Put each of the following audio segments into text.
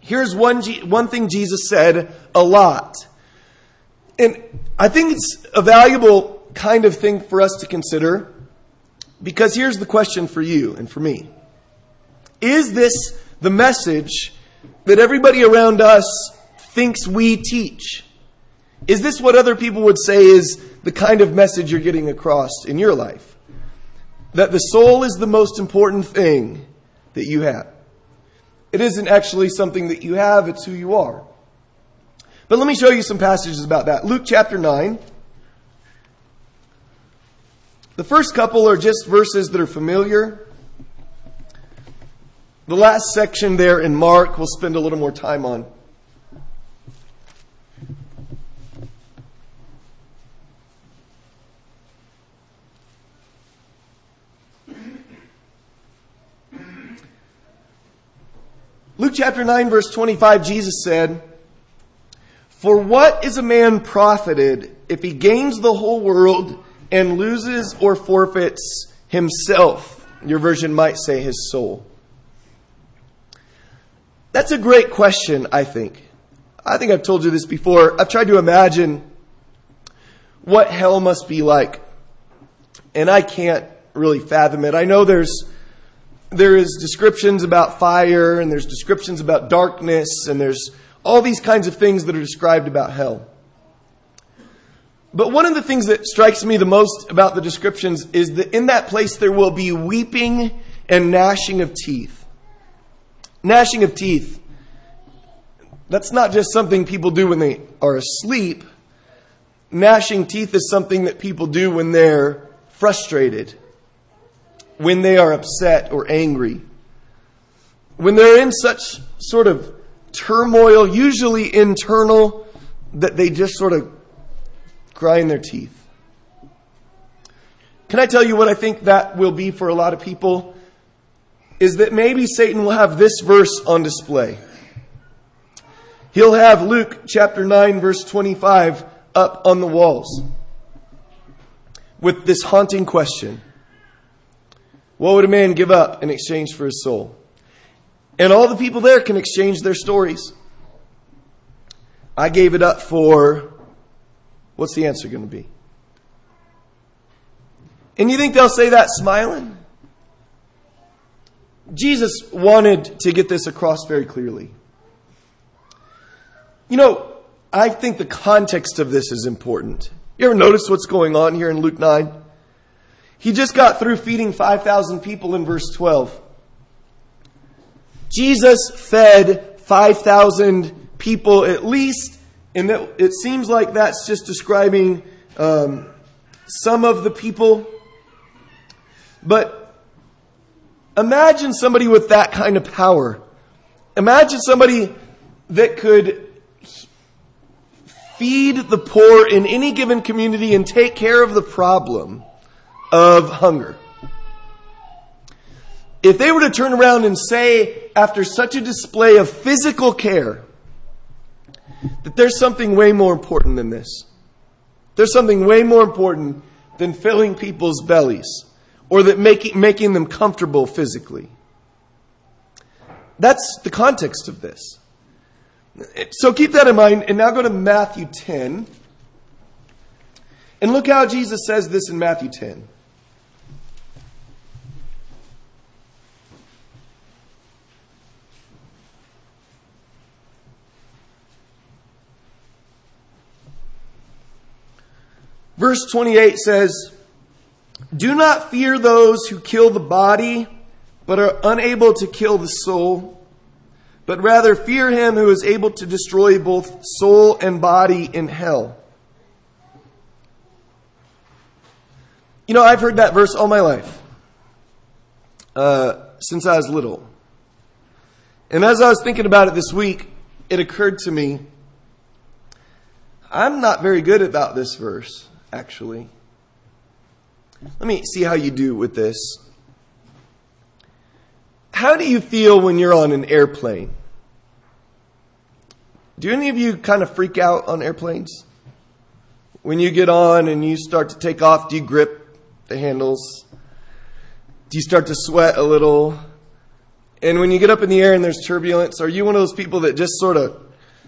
Here's one thing Jesus said a lot. And I think it's a valuable kind of thing for us to consider, because here's the question for you and for me. Is this the message that everybody around us thinks we teach? Is this what other people would say is the kind of message you're getting across in your life? That the soul is the most important thing that you have. It isn't actually something that you have, it's who you are. But let me show you some passages about that. Luke chapter 9. The first couple are just verses that are familiar. The last section there in Mark we'll spend a little more time on. Luke chapter 9 verse 25, Jesus said, "For what is a man profited if he gains the whole world and loses or forfeits himself?" Your version might say his soul. That's a great question, I think. I think I've told you this before. I've tried to imagine what hell must be like. And I can't really fathom it. I know there is descriptions about fire, and there's descriptions about darkness, and there's all these kinds of things that are described about hell. But one of the things that strikes me the most about the descriptions is that in that place there will be weeping and gnashing of teeth. Gnashing of teeth. That's not just something people do when they are asleep. Gnashing teeth is something that people do when they're frustrated, when they are upset or angry, when they're in such sort of turmoil, usually internal, that they just sort of grind their teeth. Can I tell you what I think that will be for a lot of people? Is that maybe Satan will have this verse on display. He'll have Luke chapter 9 verse 25 up on the walls with this haunting question. What would a man give up in exchange for his soul? And all the people there can exchange their stories. I gave it up for... What's the answer going to be? And you think they'll say that smiling? Jesus wanted to get this across very clearly. You know, I think the context of this is important. You ever notice what's going on here in Luke 9? He just got through feeding 5,000 people in verse 12. Jesus fed 5,000 people at least, and it seems like that's just describing some of the people. But imagine somebody with that kind of power. Imagine somebody that could feed the poor in any given community and take care of the problem of hunger. If they were to turn around and say, after such a display of physical care, that there's something way more important than this. There's something way more important than filling people's bellies, or that making them comfortable physically. That's the context of this. So keep that in mind, and now go to Matthew 10. And look how Jesus says this in Matthew 10. Verse 28 says, "Do not fear those who kill the body, but are unable to kill the soul, but rather fear him who is able to destroy both soul and body in hell." You know, I've heard that verse all my life, since I was little. And as I was thinking about it this week, it occurred to me, I'm not very good about this verse, actually. Let me see how you do with this. How do you feel when you're on an airplane? Do any of you kind of freak out on airplanes? When you get on and you start to take off, do you grip the handles? Do you start to sweat a little? And when you get up in the air and there's turbulence, are you one of those people that just sort of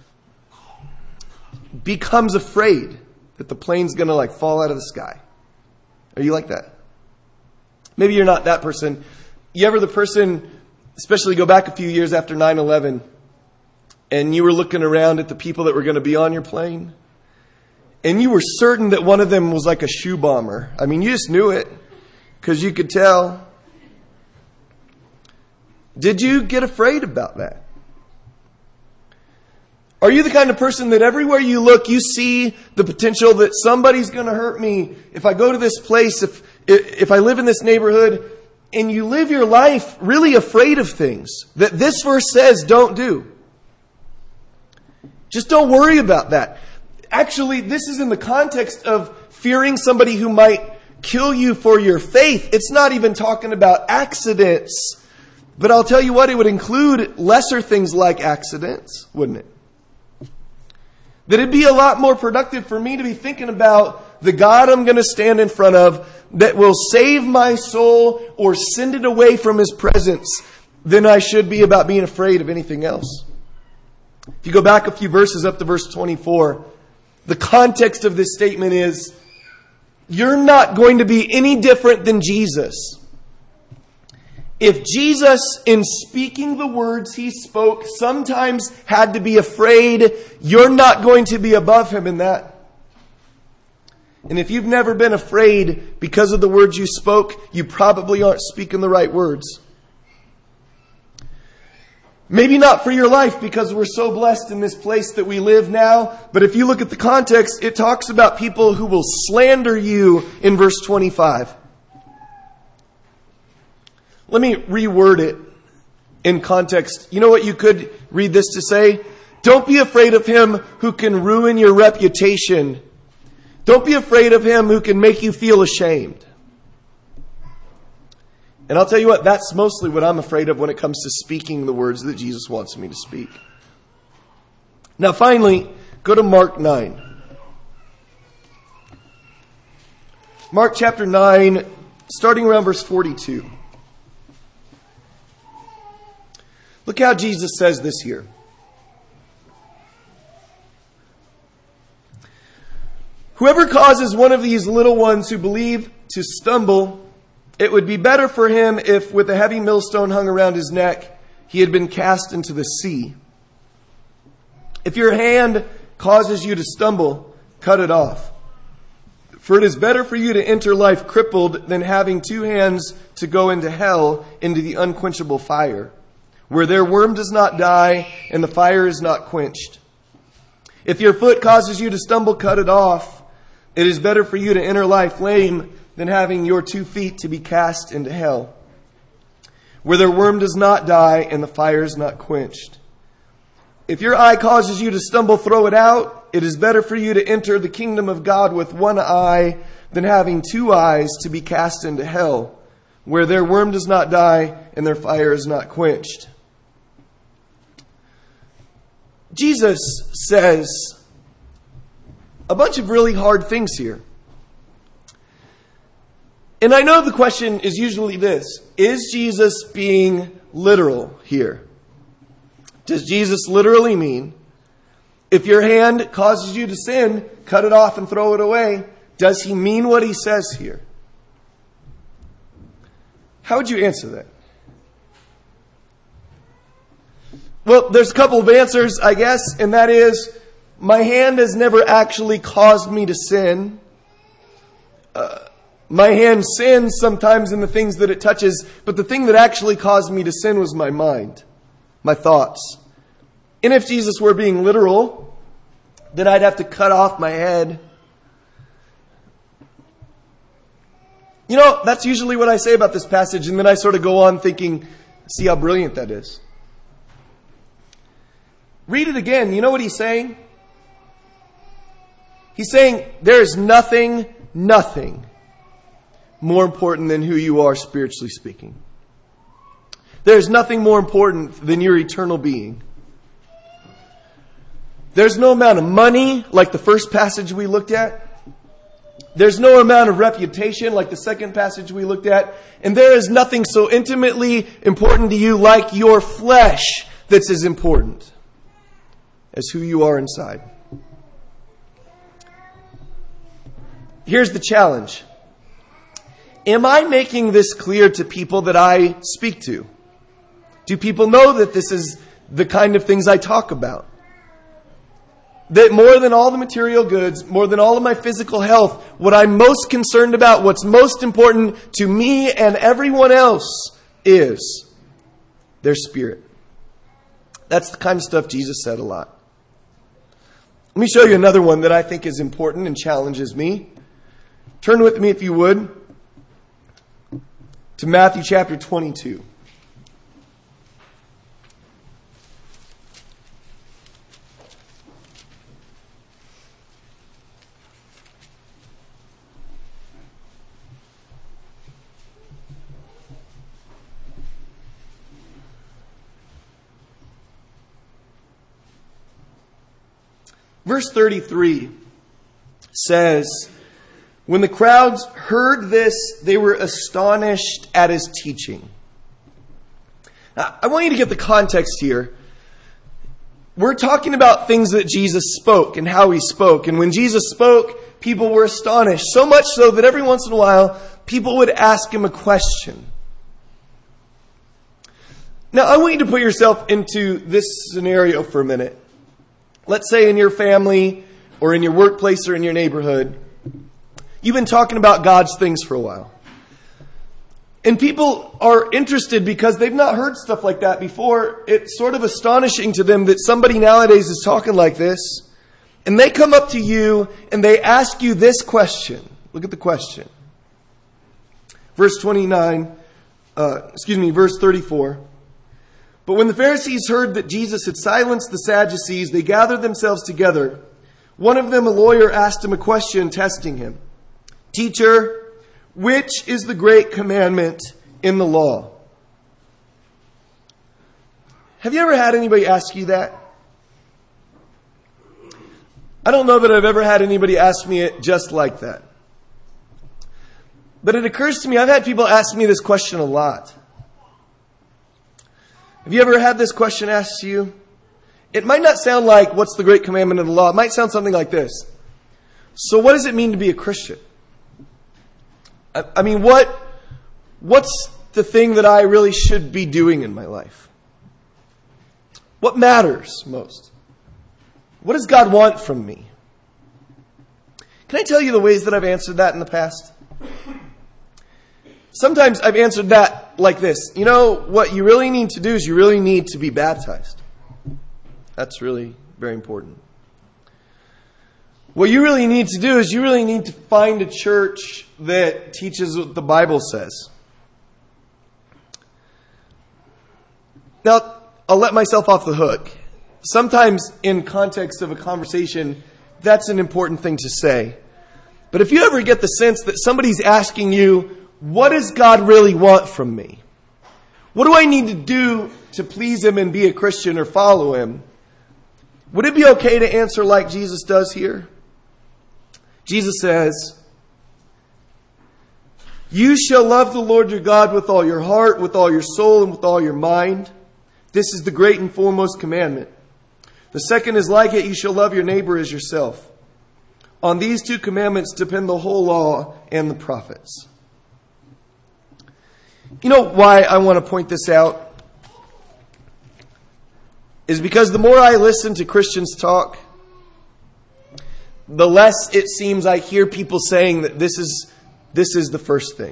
becomes afraid that the plane's going to fall out of the sky? Are you like that? Maybe you're not that person. You ever the person, especially go back a few years after 9/11, and you were looking around at the people that were going to be on your plane, and you were certain that one of them was like a shoe bomber. I mean, you just knew it because you could tell. Did you get afraid about that? Are you the kind of person that everywhere you look, you see the potential that somebody's going to hurt me if I go to this place, if I live in this neighborhood, and you live your life really afraid of things that this verse says don't do? Just don't worry about that. Actually, this is in the context of fearing somebody who might kill you for your faith. It's not even talking about accidents. But I'll tell you what, it would include lesser things like accidents, wouldn't it? That it'd be a lot more productive for me to be thinking about the God I'm going to stand in front of that will save my soul or send it away from His presence than I should be about being afraid of anything else. If you go back a few verses up to verse 24, the context of this statement is, you're not going to be any different than Jesus. If Jesus, in speaking the words He spoke, sometimes had to be afraid, you're not going to be above Him in that. And if you've never been afraid because of the words you spoke, you probably aren't speaking the right words. Maybe not for your life because we're so blessed in this place that we live now. But if you look at the context, it talks about people who will slander you in verse 25. Let me reword it in context. You know what you could read this to say? Don't be afraid of him who can ruin your reputation. Don't be afraid of him who can make you feel ashamed. And I'll tell you what, that's mostly what I'm afraid of when it comes to speaking the words that Jesus wants me to speak. Now finally, go to Mark 9. Mark chapter 9, starting around verse 42. Look how Jesus says this here. Whoever causes one of these little ones who believe to stumble, it would be better for him if with a heavy millstone hung around his neck, he had been cast into the sea. If your hand causes you to stumble, cut it off. For it is better for you to enter life crippled than having two hands to go into hell, into the unquenchable fire, where their worm does not die and the fire is not quenched. If your foot causes you to stumble, cut it off. It is better for you to enter life lame than having your 2 feet to be cast into hell, where their worm does not die and the fire is not quenched. If your eye causes you to stumble, throw it out. It is better for you to enter the kingdom of God with one eye than having 2 eyes to be cast into hell, where their worm does not die and their fire is not quenched. Jesus says a bunch of really hard things here. And I know the question is usually this: is Jesus being literal here? Does Jesus literally mean, if your hand causes you to sin, cut it off and throw it away? Does He mean what He says here? How would you answer that? Well, there's a couple of answers, I guess, and that is, my hand has never actually caused me to sin. My hand sins sometimes in the things that it touches, but the thing that actually caused me to sin was my mind, my thoughts. And if Jesus were being literal, then I'd have to cut off my head. You know, that's usually what I say about this passage, and then I sort of go on thinking, see how brilliant that is. Read it again. You know what he's saying? He's saying there is nothing more important than who you are spiritually speaking. There's nothing more important than your eternal being. There's no amount of money, like the first passage we looked at, There's no amount of reputation like the second passage we looked at. And there is nothing so intimately important to you like your flesh that's as important as who you are inside. Here's the challenge. Am I making this clear to people that I speak to? Do people know that this is the kind of things I talk about? That more than all the material goods, more than all of my physical health, what I'm most concerned about, what's most important to me and everyone else is their spirit. That's the kind of stuff Jesus said a lot. Let me show you another one that I think is important and challenges me. Turn with me, if you would, to Matthew chapter 22. Verse 33 says, when the crowds heard this, they were astonished at his teaching. Now, I want you to get the context here. We're talking about things that Jesus spoke and how he spoke. And when Jesus spoke, people were astonished. So much so that every once in a while, people would ask him a question. Now, I want you to put yourself into this scenario for a minute. Let's say in your family or in your workplace or in your neighborhood, you've been talking about God's things for a while. And people are interested because they've not heard stuff like that before. It's sort of astonishing to them that somebody nowadays is talking like this. And they come up to you and they ask you this question. Look at the question. Verse 34. But when the Pharisees heard that Jesus had silenced the Sadducees, they gathered themselves together. One of them, a lawyer, asked him a question, testing him. Teacher, which is the great commandment in the law? Have you ever had anybody ask you that? I don't know that I've ever had anybody ask me it just like that. But it occurs to me, I've had people ask me this question a lot. Have you ever had this question asked to you? It might not sound like, what's the great commandment of the law? It might sound something like this. So what does it mean to be a Christian? I mean, what's the thing that I really should be doing in my life? What matters most? What does God want from me? Can I tell you the ways that I've answered that in the past? Sometimes I've answered that like this. You know, what you really need to do is you really need to be baptized. That's really very important. What you really need to do is you really need to find a church that teaches what the Bible says. Now, I'll let myself off the hook. Sometimes in context of a conversation, that's an important thing to say. But if you ever get the sense that somebody's asking you, what does God really want from me? What do I need to do to please him and be a Christian or follow him? Would it be okay to answer like Jesus does here? Jesus says, you shall love the Lord your God with all your heart, with all your soul, and with all your mind. This is the great and foremost commandment. The second is like it, you shall love your neighbor as yourself. On these two commandments depend the whole law and the prophets. You know why I want to point this out? Is because the more I listen to Christians talk, the less it seems I hear people saying that this is the first thing.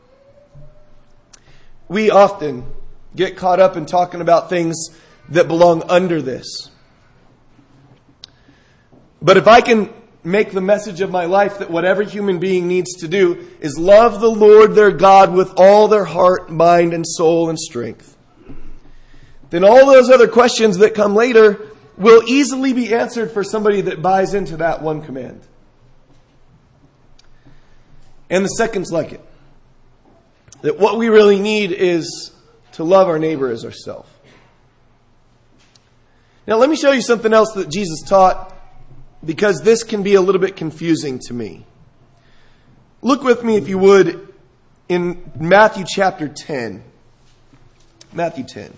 We often get caught up in talking about things that belong under this. But if I can make the message of my life that whatever human being needs to do is love the Lord their God with all their heart, mind, and soul and strength, then all those other questions that come later will easily be answered for somebody that buys into that one command. And the second's like it. That what we really need is to love our neighbor as ourselves. Now let me show you something else that Jesus taught, because this can be a little bit confusing to me. Look with me, if you would, in Matthew chapter 10. Matthew 10.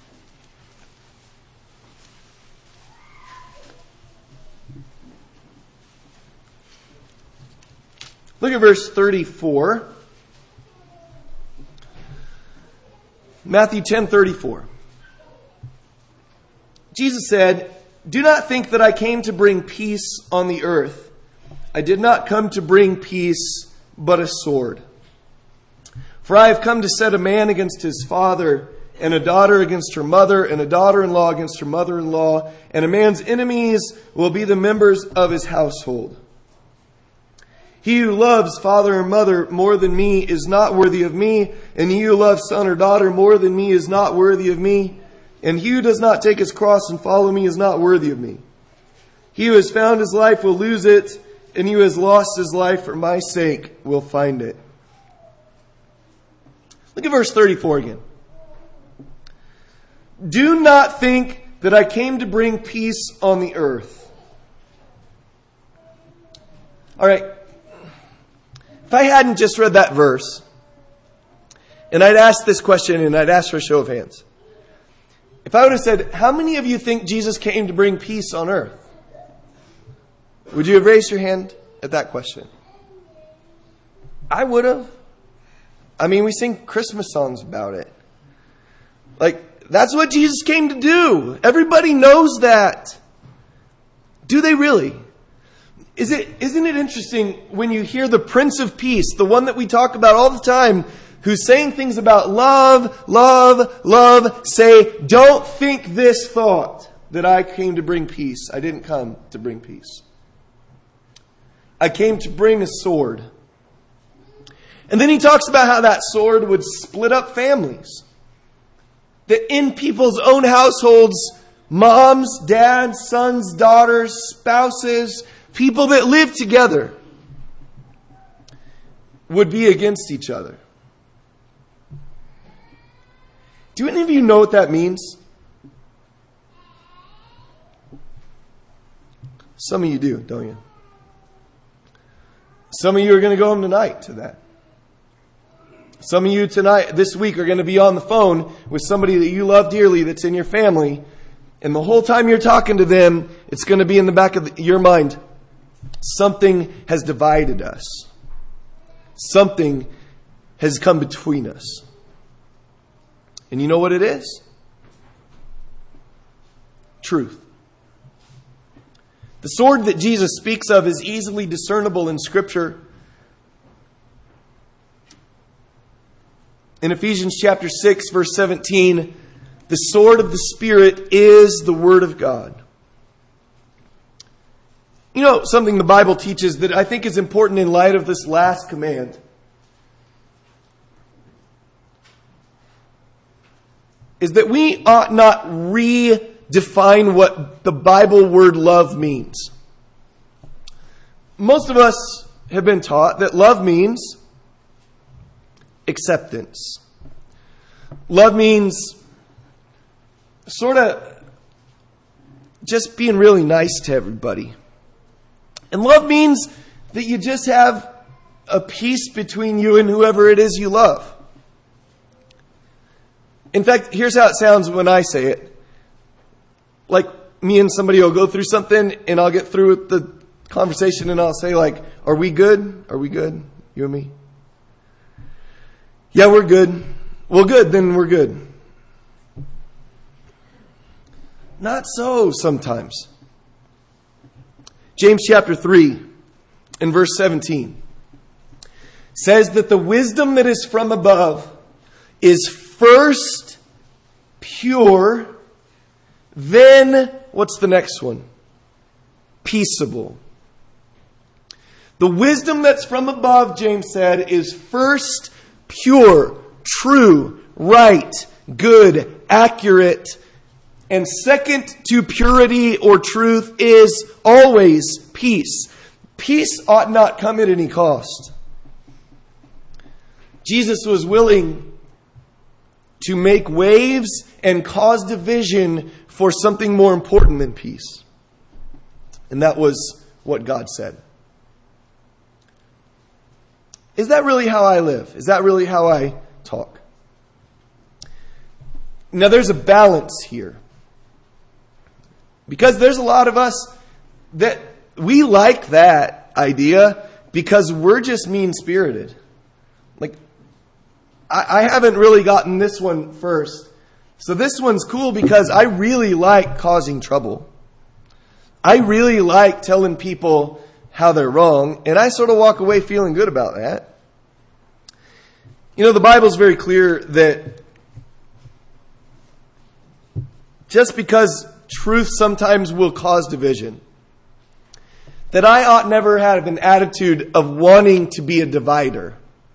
Look at verse 34. Matthew 10:34. Jesus said, "Do not think that I came to bring peace on the earth. I did not come to bring peace, but a sword. For I have come to set a man against his father, and a daughter against her mother, and a daughter-in-law against her mother-in-law, and a man's enemies will be the members of his household. He who loves father or mother more than me is not worthy of me, and he who loves son or daughter more than me is not worthy of me, and he who does not take his cross and follow me is not worthy of me. He who has found his life will lose it, and he who has lost his life for my sake will find it." Look at verse 34 again. "Do not think that I came to bring peace on the earth." All right. If I hadn't just read that verse, and I'd asked this question, and I'd asked for a show of hands. If I would have said, how many of you think Jesus came to bring peace on earth? Would you have raised your hand at that question? I would have. I mean, we sing Christmas songs about it. Like, that's what Jesus came to do. Everybody knows that. Do they really? Isn't it interesting when you hear the Prince of Peace, the one that we talk about all the time, who's saying things about love, love, love, say, don't think this thought that I came to bring peace. I didn't come to bring peace. I came to bring a sword. And then he talks about how that sword would split up families. That in people's own households, moms, dads, sons, daughters, spouses, people that live together would be against each other. Do any of you know what that means? Some of you do, don't you? Some of you are going to go home tonight to that. Some of you this week are going to be on the phone with somebody that you love dearly that's in your family. And the whole time you're talking to them, it's going to be in the back of your mind. Something has divided us. Something has come between us. And you know what it is? Truth. The sword that Jesus speaks of is easily discernible in Scripture. In Ephesians chapter 6, verse 17, the sword of the Spirit is the Word of God. You know, something the Bible teaches that I think is important in light of this last command. Is that we ought not redefine what the Bible word love means. Most of us have been taught that love means acceptance. Love means sort of just being really nice to everybody. And love means that you just have a peace between you and whoever it is you love. In fact, here's how it sounds when I say it. Like, me and somebody will go through something, and I'll get through with the conversation, and I'll say, like, are we good? Are we good? You and me? Yeah, we're good. Well, good, then we're good. Not so sometimes. James chapter 3 and verse 17 says that the wisdom that is from above is first pure, then, what's the next one? Peaceable. The wisdom that's from above, James said, is first pure, true, right, good, accurate. And second to purity or truth is always peace. Peace ought not come at any cost. Jesus was willing to make waves and cause division for something more important than peace. And that was what God said. is that really how I live? Is that really how I talk? Now there's a balance here. Because there's a lot of us that we like that idea because we're just mean-spirited. Like, I haven't really gotten this one first. So this one's cool because I really like causing trouble. I really like telling people how they're wrong, and I sort of walk away feeling good about that. You know, the Bible's very clear that just because truth sometimes will cause division, that I ought never have an attitude of wanting to be a divider.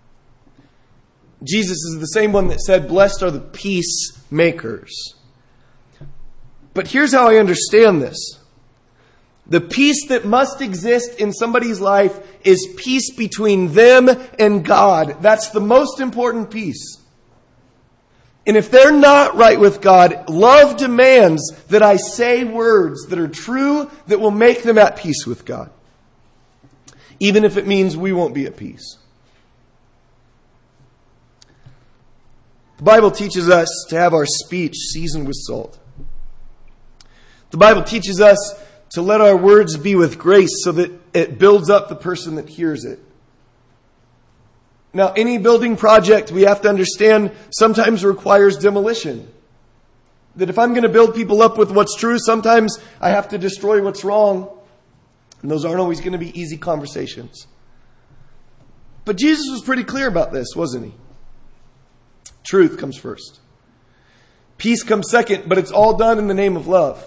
Jesus is the same one that said, "Blessed are the peacemakers." But here's how I understand this. The peace that must exist in somebody's life is peace between them and God. That's the most important peace. And if they're not right with God, love demands that I say words that are true that will make them at peace with God. Even if it means we won't be at peace. The Bible teaches us to have our speech seasoned with salt. The Bible teaches us to let our words be with grace so that it builds up the person that hears it. Now, any building project, we have to understand, sometimes requires demolition. That if I'm going to build people up with what's true, sometimes I have to destroy what's wrong. And those aren't always going to be easy conversations. But Jesus was pretty clear about this, wasn't he? Truth comes first. Peace comes second, but it's all done in the name of love.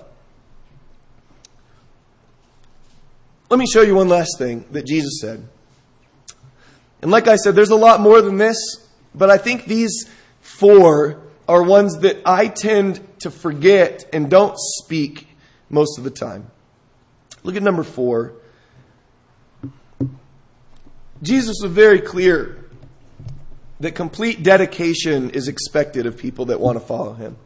Let me show you one last thing that Jesus said. And like I said, there's a lot more than this, but I think these 4 are ones that I tend to forget and don't speak most of the time. Look at number 4. Jesus was very clear that complete dedication is expected of people that want to follow him.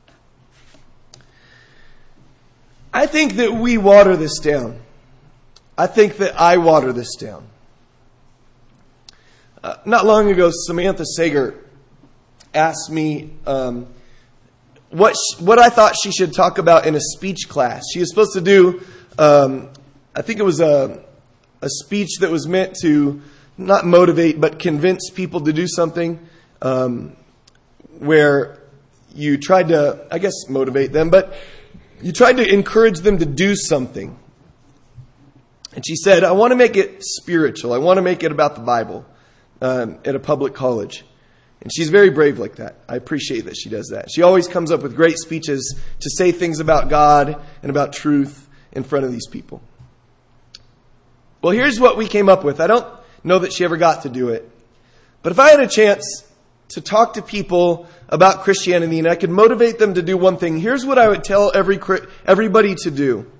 I think that we water this down. I think that I water this down. Not long ago, Samantha Sager asked me what I thought she should talk about in a speech class. She was supposed to do, I think it was a speech that was meant to not motivate, but convince people to do something, where you tried to, I guess, motivate them, but you tried to encourage them to do something. And she said, I want to make it spiritual. I want to make it about the Bible. At a public college. And she's very brave like that. I appreciate that she does that. She always comes up with great speeches to say things about God and about truth in front of these people. Well, here's what we came up with. I don't know that she ever got to do it. But if I had a chance to talk to people about Christianity and I could motivate them to do one thing, here's what I would tell everybody to do.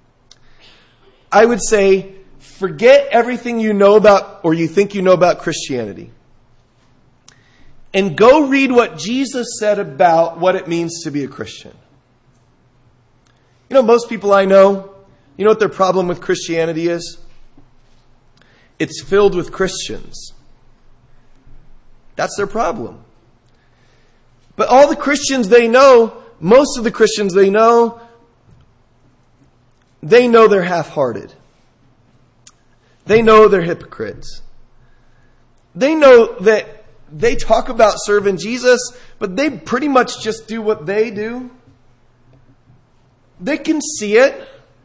I would say, forget everything you know about or you think you know about Christianity. And go read what Jesus said about what it means to be a Christian. You know, most people I know, you know what their problem with Christianity is? It's filled with Christians. That's their problem. But all the Christians they know, most of the Christians they know they're half-hearted. They know they're hypocrites. They know that they talk about serving Jesus, but they pretty much just do what they do. They can see it.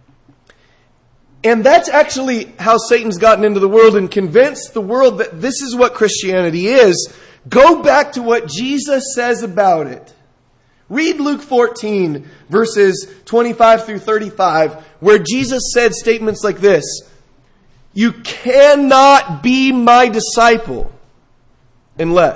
And that's actually how Satan's gotten into the world and convinced the world that this is what Christianity is. Go back to what Jesus says about it. Read Luke 14, verses 25 through 35, where Jesus said statements like this. You cannot be my disciple unless.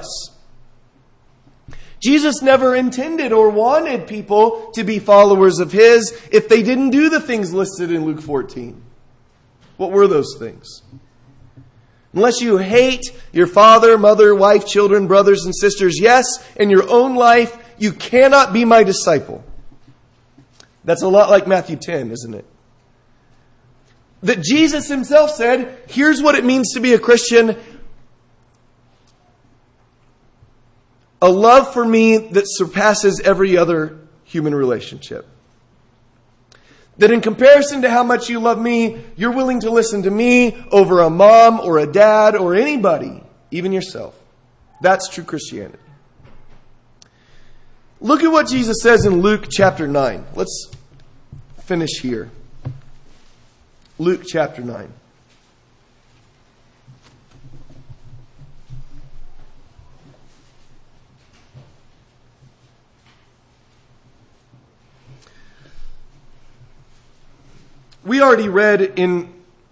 Jesus never intended or wanted people to be followers of his if they didn't do the things listed in Luke 14. What were those things? Unless you hate your father, mother, wife, children, brothers, and sisters, yes, in your own life, you cannot be my disciple. That's a lot like Matthew 10, isn't it? That Jesus himself said, here's what it means to be a Christian. a love for me that surpasses every other human relationship. That in comparison to how much you love me, you're willing to listen to me over a mom or a dad or anybody, even yourself. That's true Christianity. Look at what Jesus says in Luke chapter 9. Let's finish here. Luke chapter 9. We already read in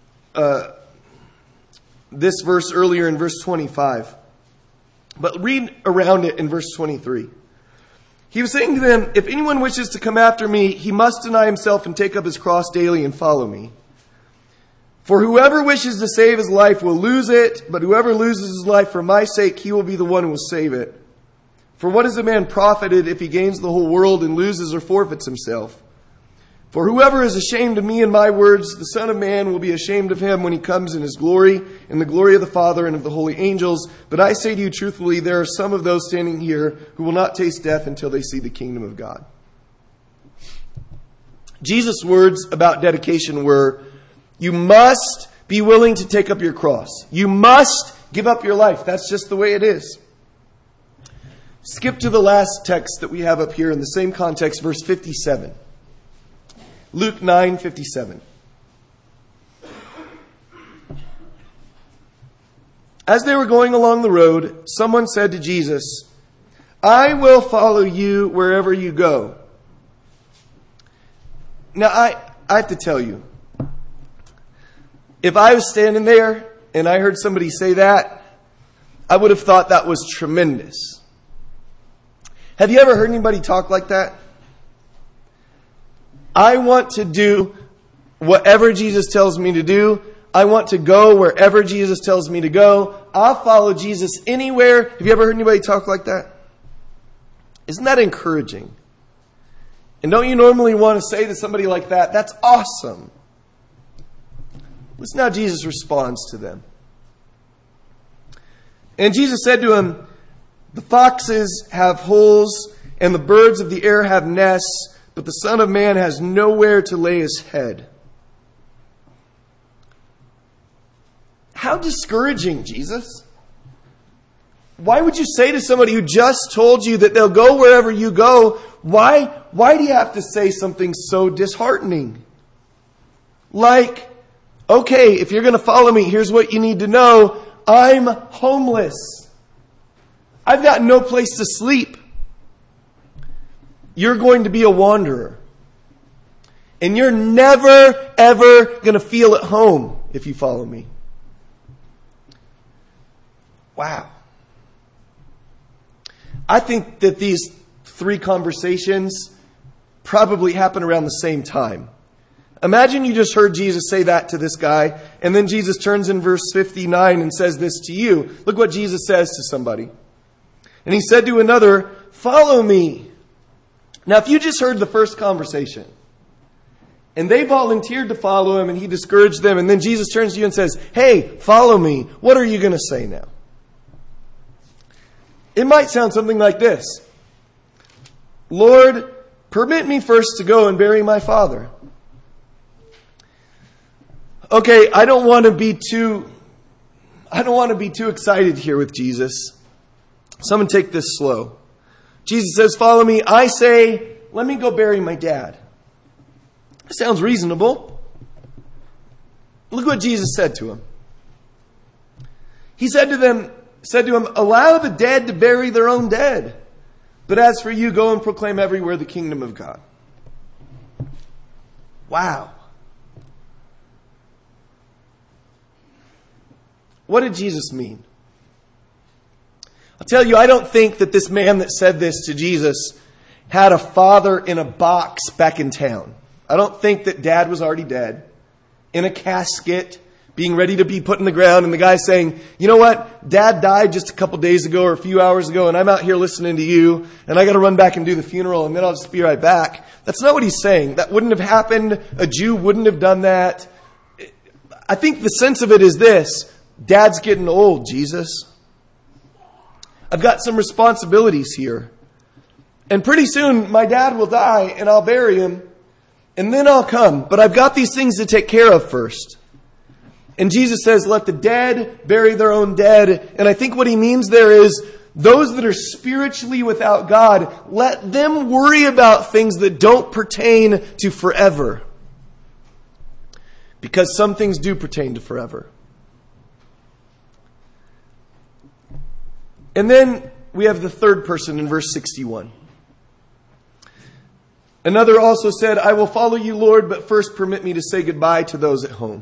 this verse earlier in verse 25. But read around it in verse 23. He was saying to them, if anyone wishes to come after me, he must deny himself and take up his cross daily and follow me. For whoever wishes to save his life will lose it, but whoever loses his life for my sake, he will be the one who will save it. For what is a man profited if he gains the whole world and loses or forfeits himself? For whoever is ashamed of me and my words, the Son of Man will be ashamed of him when he comes in his glory, in the glory of the Father and of the holy angels. But I say to you truthfully, there are some of those standing here who will not taste death until they see the kingdom of God. Jesus' words about dedication were, you must be willing to take up your cross. You must give up your life. That's just the way it is. Skip to the last text that we have up here in the same context, verse 57. Luke 9:57. As they were going along the road, someone said to Jesus, I will follow you wherever you go. Now, I have to tell you, if I was standing there and I heard somebody say that, I would have thought that was tremendous. Have you ever heard anybody talk like that? I want to do whatever Jesus tells me to do. I want to go wherever Jesus tells me to go. I'll follow Jesus anywhere. Have you ever heard anybody talk like that? Isn't that encouraging? And don't you normally want to say to somebody like that, that's awesome. Listen how Jesus responds to them. And Jesus said to him, the foxes have holes and the birds of the air have nests, but the Son of Man has nowhere to lay his head. How discouraging, Jesus. Why would you say to somebody who just told you that they'll go wherever you go, why do you have to say something so disheartening? Like, okay, if you're going to follow me, here's what you need to know. I'm homeless. I've got no place to sleep. You're going to be a wanderer. And you're never, ever going to feel at home if you follow me. Wow. I think that these three conversations probably happen around the same time. Imagine you just heard Jesus say that to this guy, and then Jesus turns in verse 59 and says this to you. Look what Jesus says to somebody. And he said to another, follow me. Now, if you just heard the first conversation, and they volunteered to follow him, and he discouraged them, and then Jesus turns to you and says, hey, follow me, what are you going to say now? It might sound something like this. Lord, permit me first to go and bury my father. Okay, I don't want to be too excited here with Jesus. Someone take this slow. Jesus says, follow me. I say, let me go bury my dad. Sounds reasonable. Look what Jesus said to him. He said to him, allow the dead to bury their own dead. But as for you, go and proclaim everywhere the kingdom of God. Wow. What did Jesus mean? I'll tell you, I don't think that this man that said this to Jesus had a father in a box back in town. I don't think that dad was already dead, in a casket, being ready to be put in the ground, and the guy saying, you know what, dad died just a couple days ago or a few hours ago, and I'm out here listening to you, and I got to run back and do the funeral, and then I'll just be right back. That's not what he's saying. That wouldn't have happened. A Jew wouldn't have done that. I think the sense of it is this: Dad's getting old, Jesus. I've got some responsibilities here. And pretty soon my dad will die and I'll bury him and then I'll come. But I've got these things to take care of first. And Jesus says, let the dead bury their own dead. And I think what he means there is those that are spiritually without God, let them worry about things that don't pertain to forever. Because some things do pertain to forever. And then we have the third person in verse 61. Another also said, I will follow you, Lord, but first permit me to say goodbye to those at home.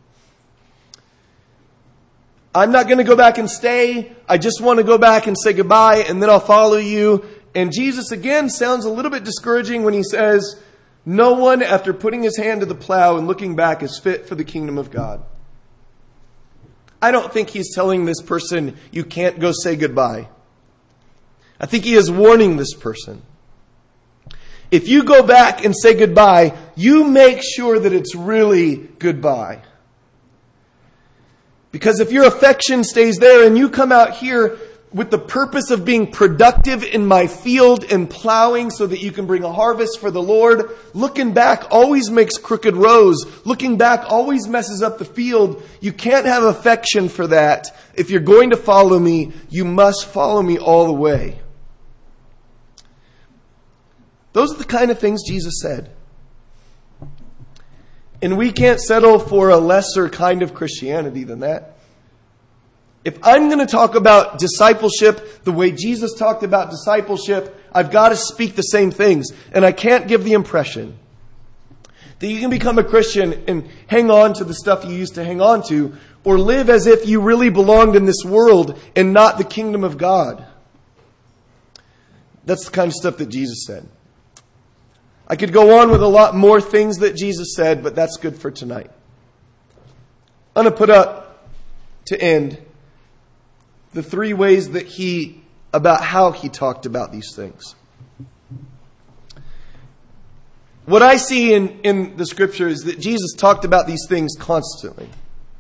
I'm not going to go back and stay. I just want to go back and say goodbye, and then I'll follow you. And Jesus again sounds a little bit discouraging when he says, no one after putting his hand to the plow and looking back is fit for the kingdom of God. I don't think he's telling this person, you can't go say goodbye. I think he is warning this person. If you go back and say goodbye, you make sure that it's really goodbye. Because if your affection stays there and you come out here with the purpose of being productive in my field and plowing so that you can bring a harvest for the Lord, looking back always makes crooked rows. Looking back always messes up the field. You can't have affection for that. If you're going to follow me, you must follow me all the way. Those are the kind of things Jesus said. And we can't settle for a lesser kind of Christianity than that. If I'm going to talk about discipleship the way Jesus talked about discipleship, I've got to speak the same things. And I can't give the impression that you can become a Christian and hang on to the stuff you used to hang on to, or live as if you really belonged in this world and not the kingdom of God. That's the kind of stuff that Jesus said. I could go on with a lot more things that Jesus said, but that's good for tonight. I'm going to put up, to end, the three ways about how he talked about these things. What I see in the scripture is that Jesus talked about these things constantly.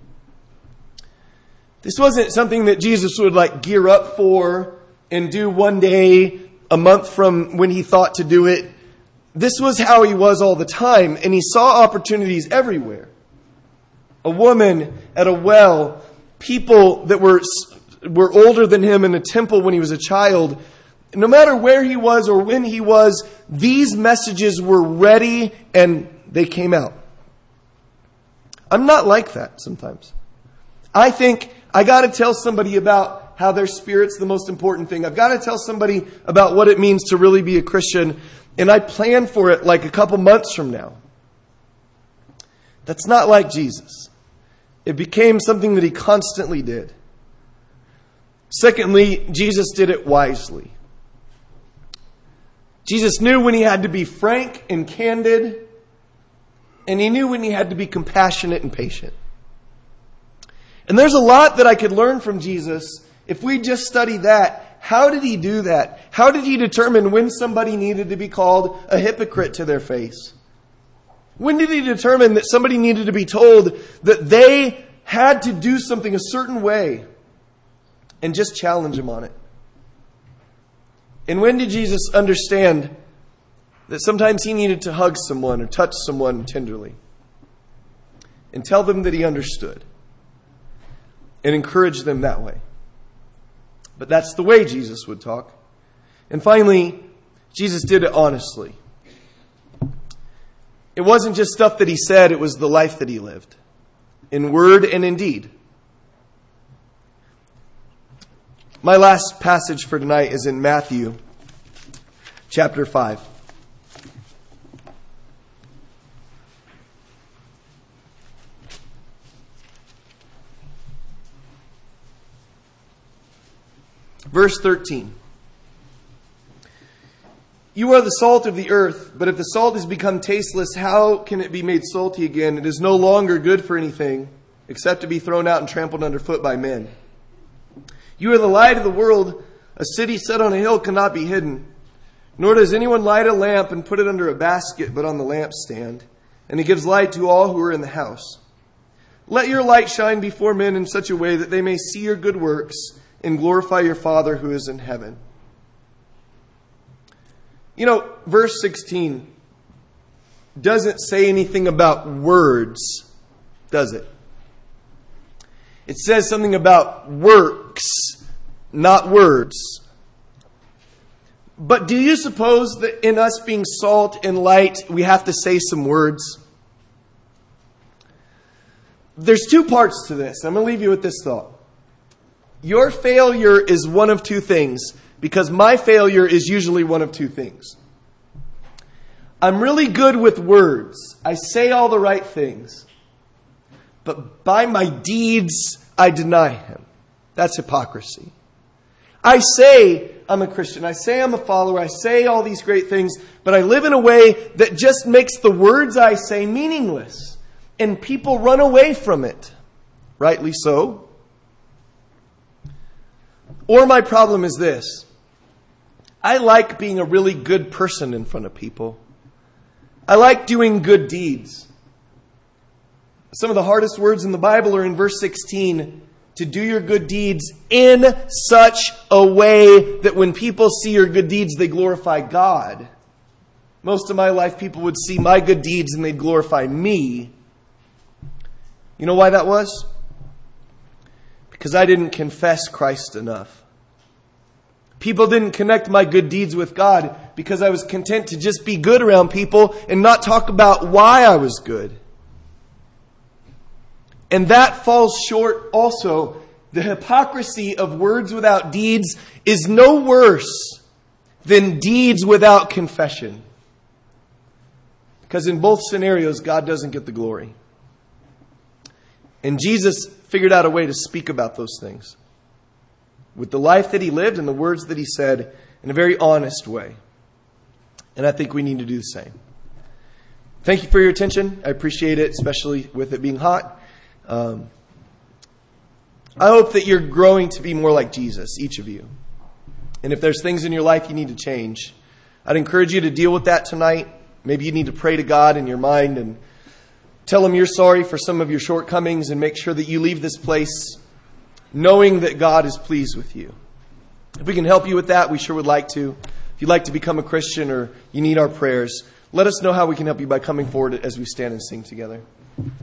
This wasn't something that Jesus would gear up for and do one day, a month from when he thought to do it. This was how he was all the time, and he saw opportunities everywhere. A woman at a well, people that were older than him in a temple when he was a child. No matter where he was or when he was, these messages were ready and they came out. I'm not like that sometimes. I think I got to tell somebody about how their spirit's the most important thing. I've got to tell somebody about what it means to really be a Christian. And I plan for it a couple months from now. That's not like Jesus. It became something that he constantly did. Secondly, Jesus did it wisely. Jesus knew when he had to be frank and candid, and he knew when he had to be compassionate and patient. And there's a lot that I could learn from Jesus if we just study that. How did he do that? How did he determine when somebody needed to be called a hypocrite to their face? When did he determine that somebody needed to be told that they had to do something a certain way and just challenge him on it? And when did Jesus understand that sometimes he needed to hug someone or touch someone tenderly and tell them that he understood and encourage them that way? But that's the way Jesus would talk. And finally, Jesus did it honestly. It wasn't just stuff that he said, it was the life that he lived, in word and in deed. My last passage for tonight is in Matthew chapter 5. Verse 13. You are the salt of the earth, but if the salt has become tasteless, how can it be made salty again? It is no longer good for anything except to be thrown out and trampled underfoot by men. You are the light of the world. A city set on a hill cannot be hidden. Nor does anyone light a lamp and put it under a basket, but on the lampstand, and it gives light to all who are in the house. Let your light shine before men in such a way that they may see your good works and glorify your Father who is in heaven. You know, verse 16 doesn't say anything about words, does it? It says something about works, not words. But do you suppose that in us being salt and light, we have to say some words? There's two parts to this. I'm going to leave you with this thought. Your failure is one of two things, because my failure is usually one of two things. I'm really good with words. I say all the right things. But by my deeds, I deny Him. That's hypocrisy. I say I'm a Christian. I say I'm a follower. I say all these great things, but I live in a way that just makes the words I say meaningless. And people run away from it. Rightly so. Or my problem is this. I like being a really good person in front of people. I like doing good deeds. Some of the hardest words in the Bible are in verse 16. To do your good deeds in such a way that when people see your good deeds, they glorify God. Most of my life, people would see my good deeds and they'd glorify me. You know why that was? Because I didn't confess Christ enough. People didn't connect my good deeds with God because I was content to just be good around people and not talk about why I was good. And that falls short also. The hypocrisy of words without deeds is no worse than deeds without confession. Because in both scenarios, God doesn't get the glory. And Jesus figured out a way to speak about those things with the life that He lived and the words that He said in a very honest way. And I think we need to do the same. Thank you for your attention. I appreciate it, especially with it being hot. I hope that you're growing to be more like Jesus, each of you. And if there's things in your life you need to change, I'd encourage you to deal with that tonight. Maybe you need to pray to God in your mind and tell Him you're sorry for some of your shortcomings and make sure that you leave this place knowing that God is pleased with you. If we can help you with that, we sure would like to. If you'd like to become a Christian or you need our prayers, let us know how we can help you by coming forward as we stand and sing together.